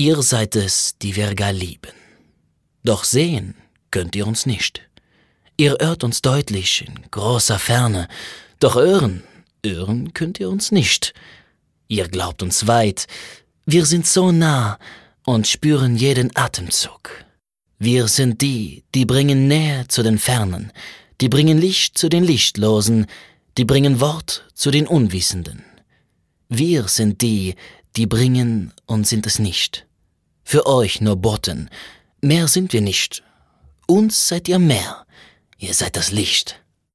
Ihr seid es, die wir gar lieben. Doch sehen könnt ihr uns nicht. Ihr hört uns deutlich in großer Ferne, doch hören könnt ihr uns nicht. Ihr glaubt uns weit, wir sind so nah und spüren jeden Atemzug. Wir sind die bringen Nähe zu den Fernen, die bringen Licht zu den Lichtlosen, die bringen Wort zu den Unwissenden. Wir sind die bringen und sind es nicht. Für euch nur Boten, mehr sind wir nicht. Uns seid ihr mehr, ihr seid das Licht.